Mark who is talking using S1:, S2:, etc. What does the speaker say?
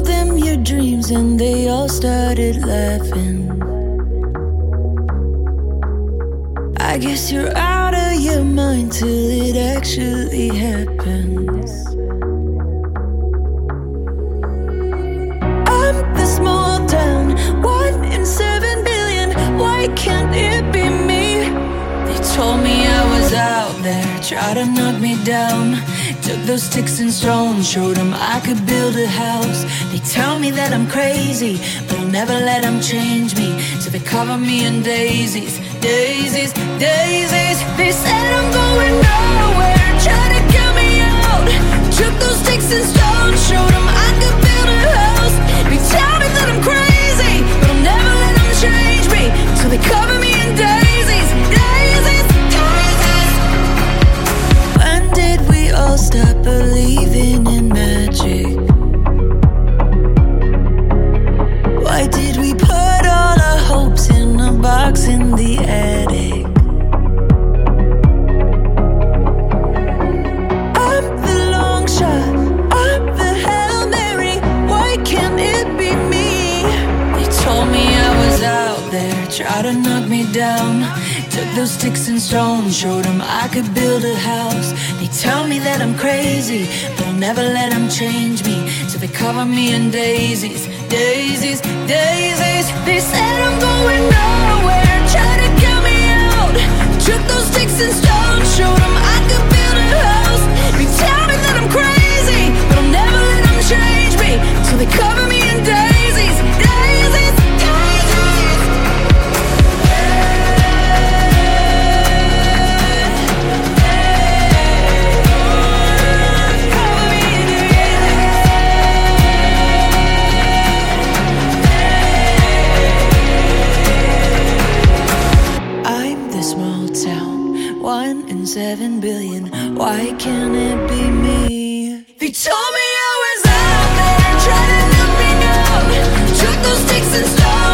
S1: them your dreams and they all started laughing. I guess you're out of your mind till it actually happens. I'm the small town, 1 in 7 billion. Why can't it be me? They told me I was out there, tried to knock me down. Took those sticks and stones, showed them I could build a house. They tell me that I'm crazy, but I'll never let them change me. So they cover me in daisies, daisies, daisies. They said I'm going nowhere, tried to get me out. Took those sticks and stones, showed them I could build a house. They tell me that I'm crazy, but I'll never let them change me. So they cover me in daisies, daisies, daisies. When did we all stop believing in magic? Why did we put all our hopes in a box in the attic? I'm the long shot, I'm the Hail Mary. Why can't it be me? They told me I was out there, tried to knock me down. Took those sticks and stones, showed them I could build a house. They tell me that I'm crazy, but I'll never let them change me. So they cover me in daisies, daisies, daisies. They said I'm going nowhere, try to get me out. Took those sticks and stones, showed them I could build a house. They tell me that I'm crazy, but I'll never let them change me. So they cover me in daisies, daisies, daisies. I'm the small town, 1 in 7 billion. Why can't it be me? They told me I was out there, trying to knock me down. Took those sticks and stones.